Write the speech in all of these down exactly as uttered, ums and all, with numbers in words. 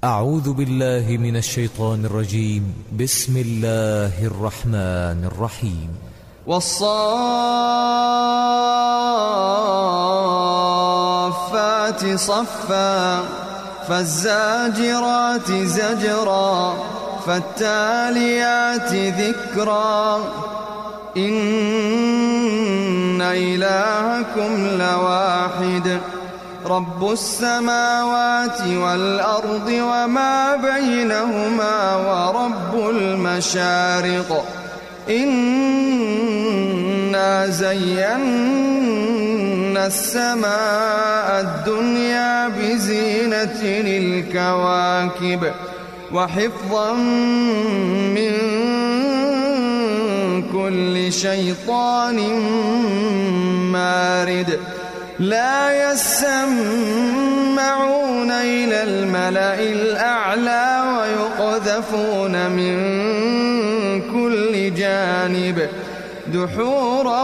أعوذ بالله من الشيطان الرجيم. بسم الله الرحمن الرحيم. والصافات صفا فالزاجرات زجرا فالتاليات ذكرا إن إلهكم لواحد رب السماوات والأرض وما بينهما ورب المشارق إنا زينا السماء الدنيا بزينة الكواكب وحفظا من كل شيطان مارد لا يسمعون إلى الملأ الأعلى ويقذفون من كل جانب دحورا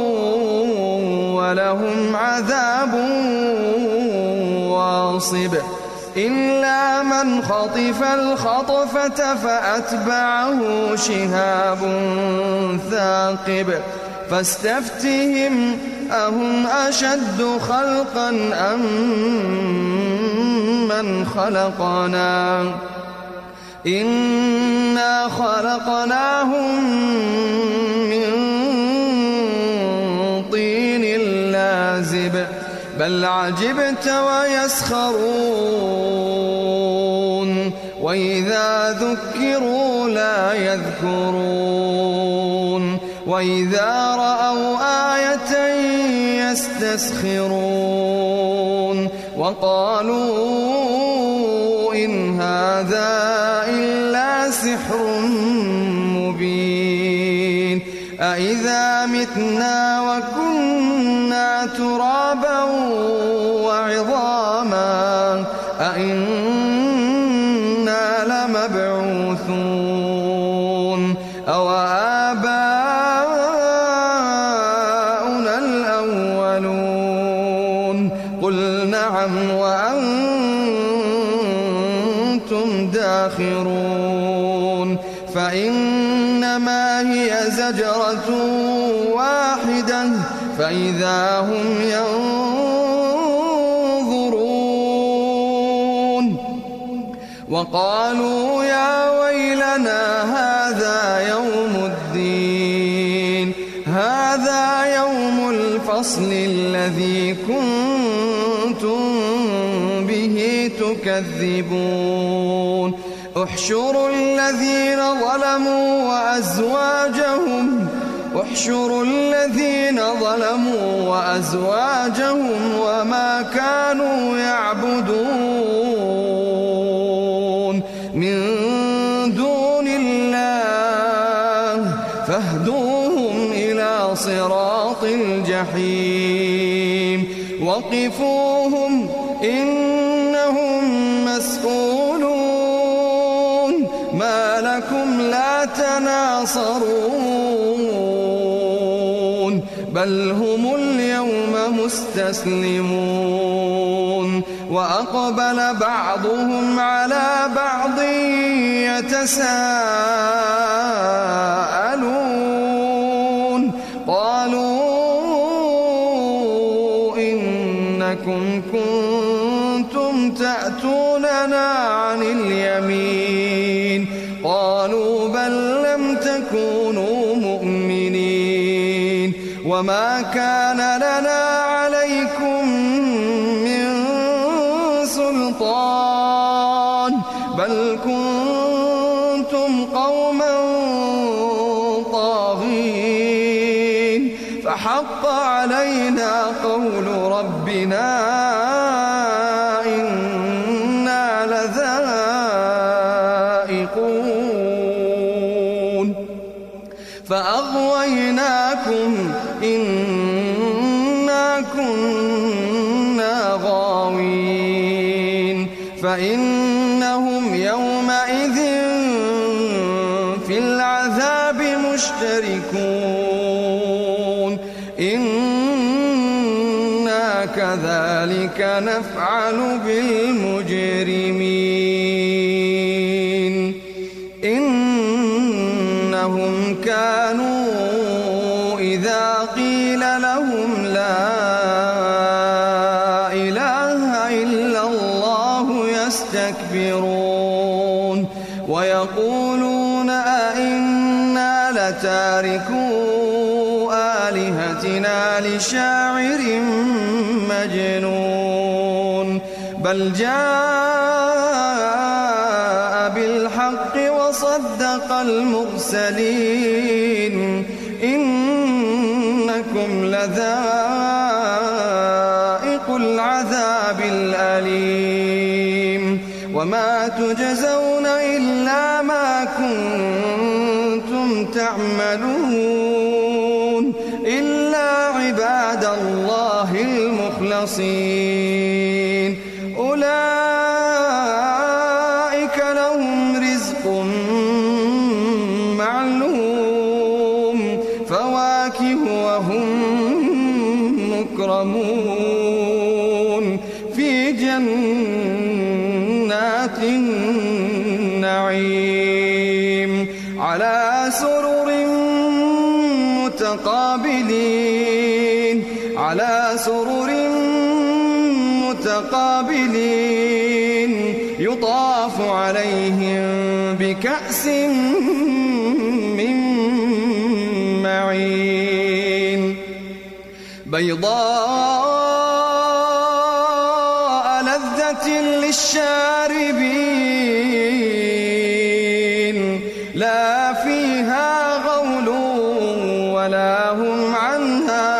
ولهم عذاب واصب إلا من خطف الخطفة فأتبعه شهاب ثاقب فاستفتهم أهم أشد خلقا أم من خلقنا إنا خلقناهم من طين لازب بل عجبت ويسخرون وإذا ذكروا لا يذكرون وإذا رأوا آية يستسخرون وقالوا إن هذا إلا سحر مبين أإذا متنا وكنا ترابا وعظاما أإنا لمبعوثون أو آباؤنا الأولون قل نعم وأنتم داخرون فإنما هي زجرة واحدة فإذا هم ينظرون وقالوا يا ويلنا هذا يوم الدين هذا يوم الفصل الذي كنتم به تكذبون احشروا الذين ظلموا وأزواجهم احشروا الذين ظلموا وأزواجهم وما كانوا يعبدون من دون الله فاهدوهم إلى صراط الجحيم وقفوهم إنهم مسؤولون ما لكم لا تناصرون بل هم اليوم مستسلمون وأقبل بعضهم على بعض يتساءلون قالوا إنكم كنتم تأتوننا عن اليمين قالوا بل لم تكونوا مؤمنين وما كان لنا عليكم من سلطان بل كنتم قوما طاغين فحق علينا قول ربنا إنا لذائقون فأغويناكم إنا كنا غاوين فإنهم يومئذ في العذاب مشتركون إنا كذلك نفعل بالمجرمين. كانوا إذا قيل لهم لا إله إلا الله يستكبرون ويقولون أئنا لتاركو آلهتنا لشاعر مجنون بل جاء بالحق وصدق المرسلين إنكم لذائق العذاب الأليم وما تجزون إلا ما كنتم تعملون إلا عباد الله المخلصين أولئك لهم رزق معلوم فواكه وهم مكرمون في جنات النعيم على سرر متقابلين على سرر متقابلين يطاف عليهم بكأس من معين بيضاء لذة للشاربين لا فيها غول ولا هم عنها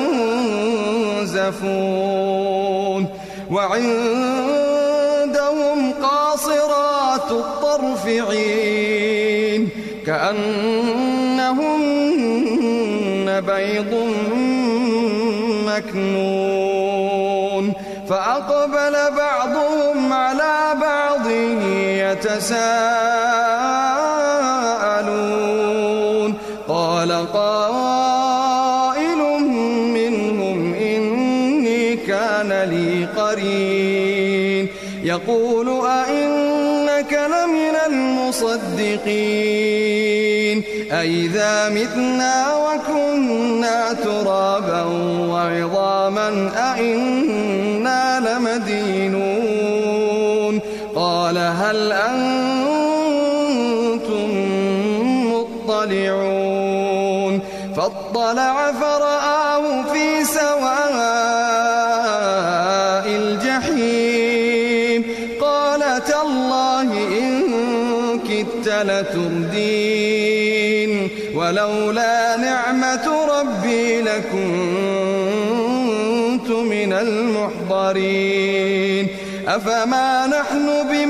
ينزفون وعندهم قاصرات الطرف عين كأنهن بيض مكنون فأقبل بعضهم على بعض يتساءلون قال قائل منهم إني كان لي قرين يقول أئنك لمن المصدقين أئذا متنا وكنا ترابا وعظاما أئنا لمدينون قال هل أنتم مطلعون فاطلع فرآه في سواء الجحيم قال تالله إن كدت لتردين ولولا نعمة ربي لكنت من المحضرين أفما نحن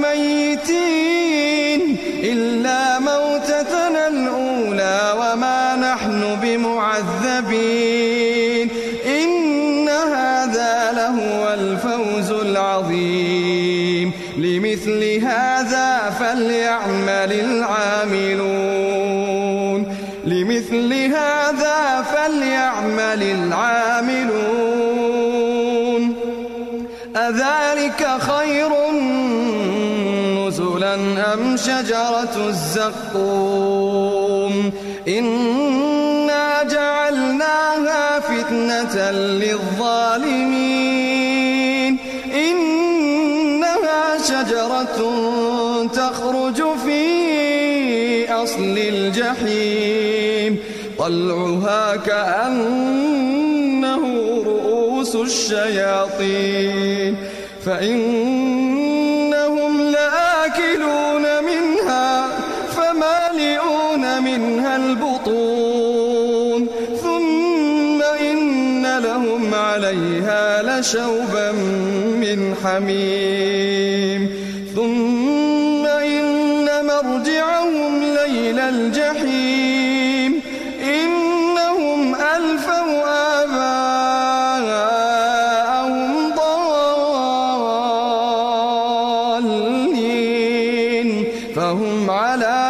بميتين إلا موتتنا الأولى وما نحن بمعذبين إن هذا لهو الفوز العظيم لمثل هذا فليعمل العاملون لمثل هذا فليعمل العاملون أذلك خير نزلا أم شجرة الزقوم إنا جعلناها فتنة للظالمين إنها شجرة تخرج في أصل الجحيم طلعها كأنه رؤوس الشياطين فإنهم لآكلون منها فمالئون منها البطون ثم إن لهم عليها لشوبا من حميم ثم إن مرجعهم لإلى الجحيم إنهم ألفوا آباءهم ضالين فهم على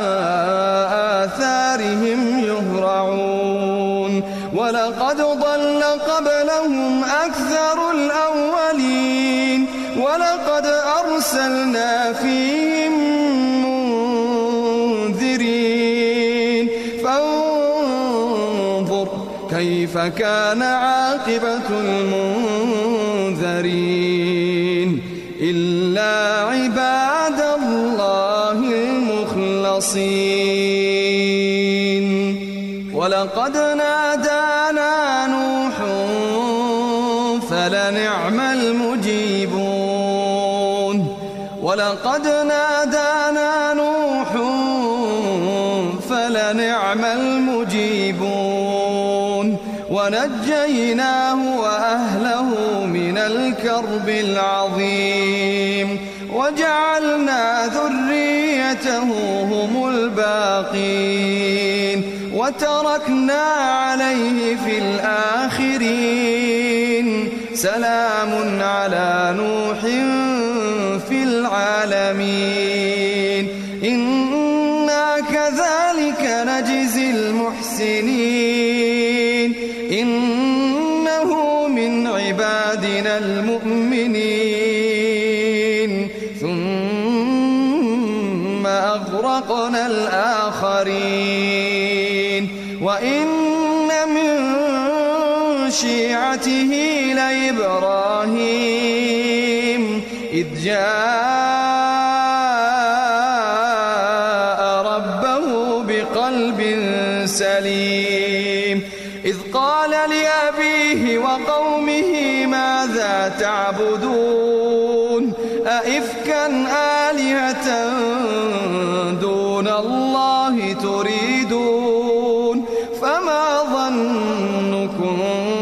آثارهم يهرعون ولقد ضل قبلهم أكثر الأولين ولقد أرسلنا فيهم منذرين كيف كان عاقبة المنذرين إلا عباد الله المخلصين ولقد نادانا نوح فلنعم المجيبون ولقد نادانا نوح فلنعم المجيبون ونجيناه وأهله من الكرب العظيم وجعلنا ذريته هم الباقين وتركنا عليه في الآخرين سلام على نوح في العالمين إنا كذلك نجزي المحسنين إنه من عبادنا المؤمنين ثم أغرقنا الآخرين وإن من شيعته لإبراهيم إذ جاء ربه بقلب سليم إذ قال لأبيه وقومه ماذا تعبدون أئفكا آلهة دون الله تريدون فما ظنكم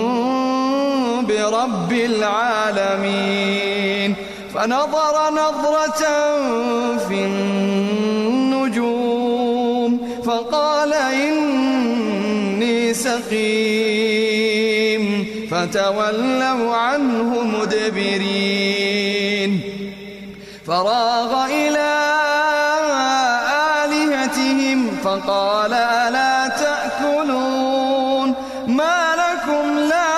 برب العالمين فنظر نظرة في النجوم فقال إني سقيم فتولوا عنه مدبرين فراغ إلى آلهتهم فقال ألا تأكلون ما لكم لا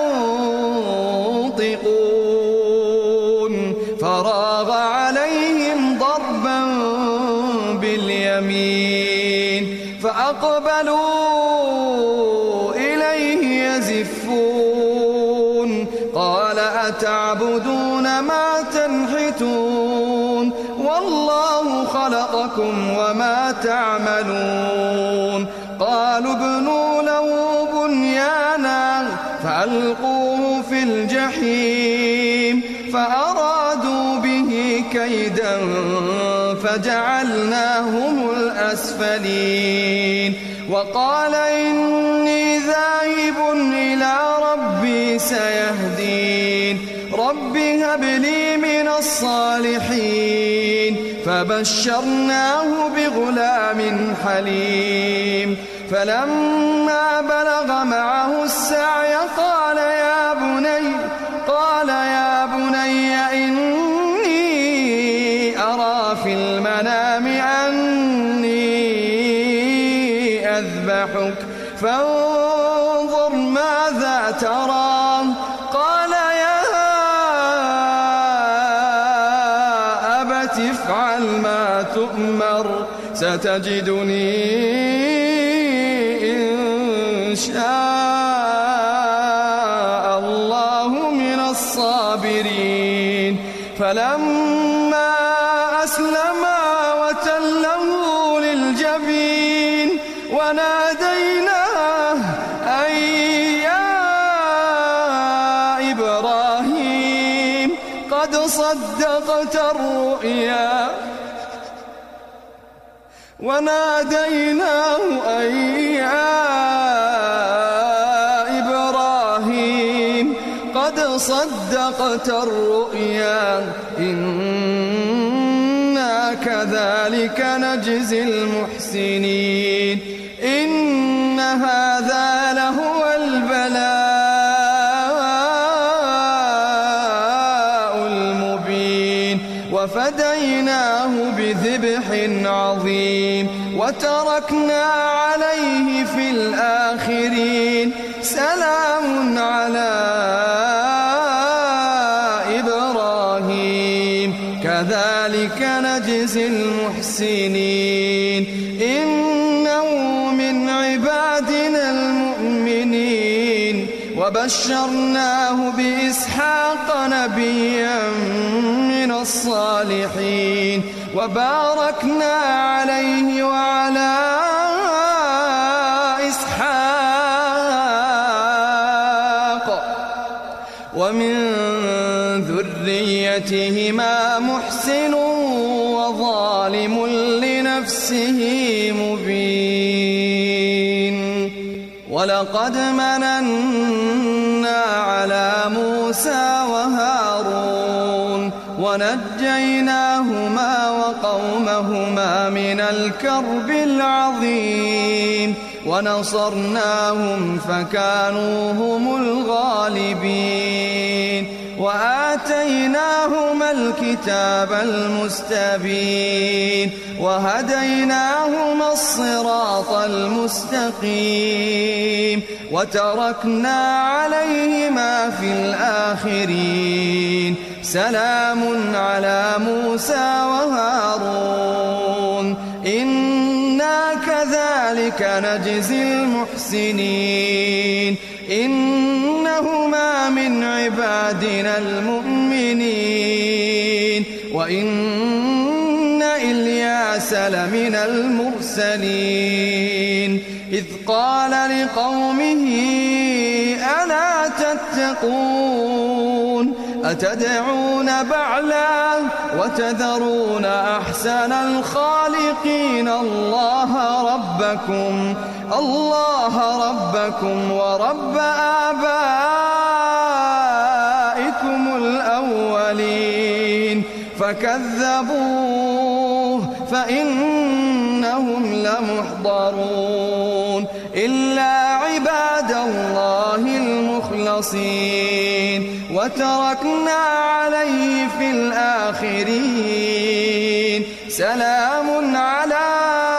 تنطقون فراغ عليهم ضربا باليمين فأقبلوا إليه يزفون قال أتعبدون ما تنحتون والله خلقكم وما تعملون قالوا ابنوا له بنيانا فألقوه في الجحيم فأرادوا به كيدا فجعلناهم الأسفلين وقال إني ذاهب إلى ربي سيهدين رب هب لي من الصالحين فبشرناه بغلام حليم فلما بلغ معه السعي قال يا بني قال يا بني إني أرى في المنام أني أذبحك فانظر ماذا ترى قال يا أبت افعل ما تؤمر ستجدني إن شاء الله من الصابرين فلما أسلما وتله للجبين وناديناه أن يا إبراهيم قد صدقت الرؤيا وناديناه أن يا إبراهيم قد صدقت الرؤيا إنا كذلك نجزي المحسنين إن هذا لهو البلاء المبين وفديناه بذبح عظيم وتركنا عليه في الآخرين سلام على إبراهيم كذلك نجزي المحسنين إنه من عبادنا المؤمنين وبشرناه بإسحاق نبيا من الصالحين وباركنا عليه وعلى إسحاق ومن ذريتهما محسن وظالم لنفسه مبين. ولقد مننا على موسى وهارون ونجيناهما وقومهما من الكرب العظيم ونصرناهم فكانوا هم الغالبين وآتيناهما الكتاب المستبين وهديناهما الصراط المستقيم وتركنا عليهما في الآخرين سلام على موسى وهارون إنا كذلك نجزي المحسنين إنهما من عبادنا المؤمنين وإن إلياس لمن المرسلين إذ قال لقومه ألا تتقون أتدعون بعلا وتذرون أحسن الخالقين الله ربكم الله ربكم ورب آبائكم الأولين فكذبوه فإنهم لمحضرون إلا عباد الله المخلصين وتركنا عليه في الآخرين سلام على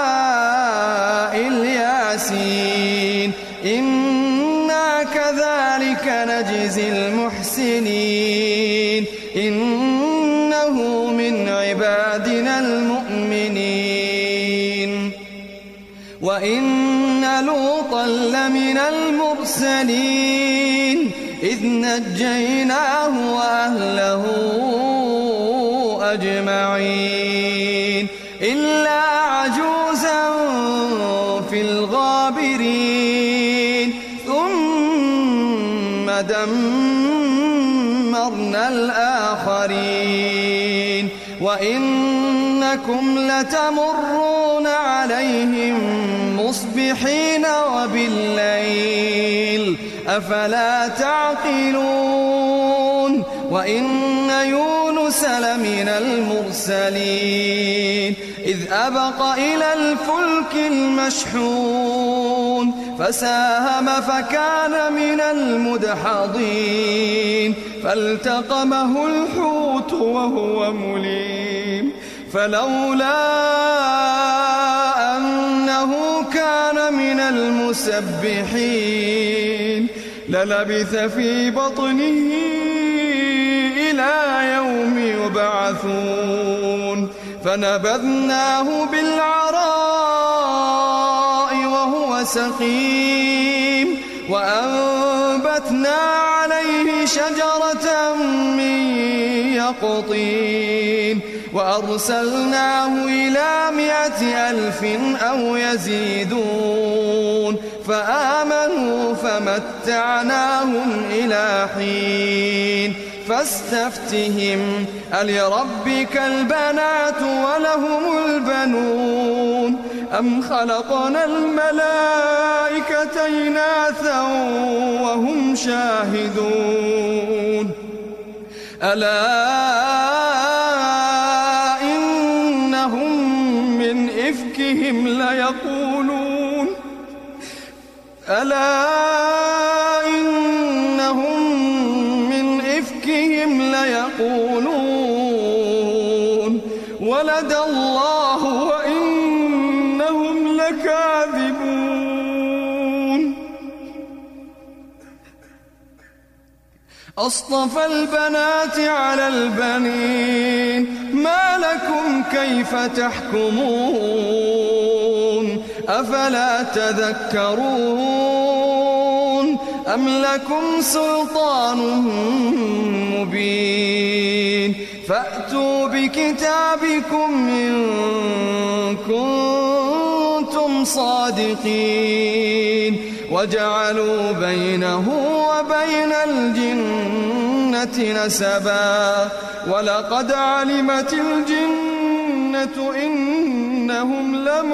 الياسين إنا كذلك نجزي المحسنين إنه من عبادنا المؤمنين وإن لوطا لمن المرسلين إذ نجيناه وأهله أجمعين إلا عجوزا في الغابرين ثم دمرنا الآخرين وإنكم لتمرون عليهم مصبحين وبالليل أفلا تعقلون وإن يونس لمن المرسلين إذ أبق إلى الفلك المشحون فساهم فكان من المدحضين فالتقمه الحوت وهو مليم فلولا أنه كان من المسبحين للبث في بطنه إلى يوم يبعثون فنبذناه بالعراء وهو سقيم وأنبتنا عليه شجرة من يقطين وأرسلناه إلى مائة ألف أو يزيدون فآمنوا فمتعناهم إلى حين فاستفتهم ألربك البنات ولهم البنون أم خلقنا الملائكة إناثا وهم شاهدون ألا إنهم من إفكهم ليقولون ألا إنهم من إفكهم ليقولون ولد الله وإنهم لكاذبون أصطفى البنات على البنين ما لكم كيف تحكمون أفلا تذكرون أم لكم سلطان مبين فأتوا بكتابكم إن كنتم صادقين وجعلوا بينه وبين الجنة نسبا ولقد علمت الجنة إنهم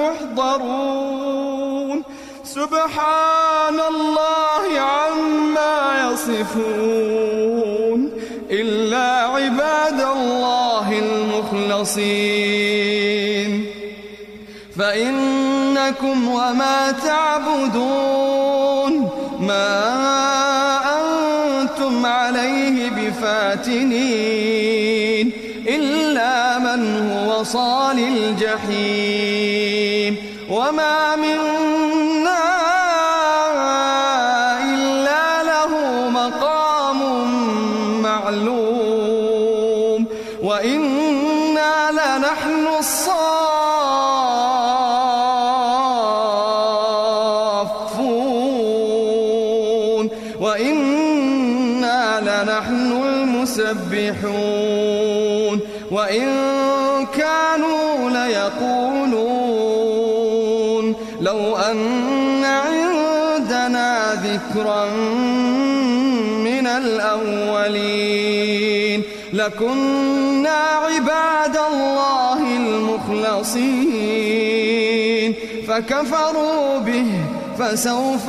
لمحضرون سبحان الله عما يصفون إلا عباد الله المخلصين فإنكم وما تعبدون ما أنتم عليه بفاتنين إلا من هو صال الجحيم وما منا إلا له مقام معلوم وإنا لنحن الصافون وإنا لنحن المسبحون وإن كانوا ليقولون لو أن عندنا ذكرا من الأولين لكنا عباد الله المخلصين فكفروا به فسوف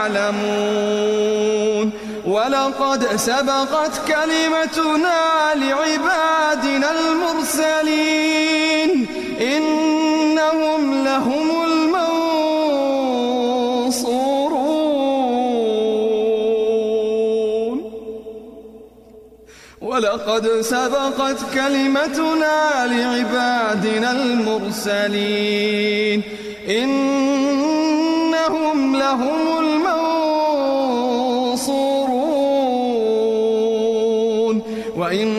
يعلمون ولقد سبقت كلمتنا لعبادنا المرسلين إنهم لهم المنصورون ولقد سبقت كلمتنا لعبادنا المرسلين إنهم لهم المنصورون وإن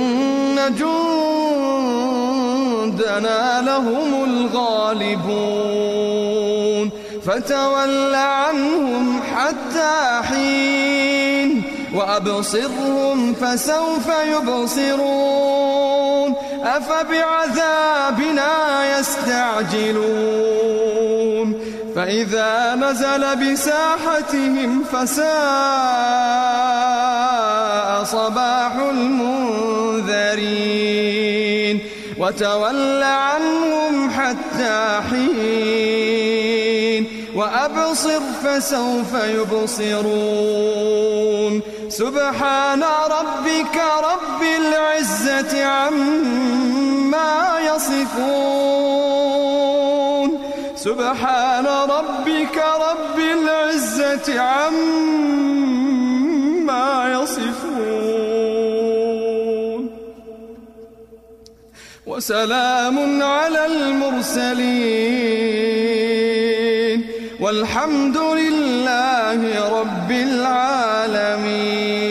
جندنا لهم الغالبون فتول عنهم حتى حين وأبصرهم فسوف يبصرون أفبعذابنا يستعجلون فإذا نزل بساحتهم فساء صباح المنذرين وتول عنهم حتى حين وأبصر فسوف يبصرون سبحان ربك رب العزة عما يصفون سبحان ربك رب العزة عما يصفون وسلام على المرسلين والحمد لله رب العالمين.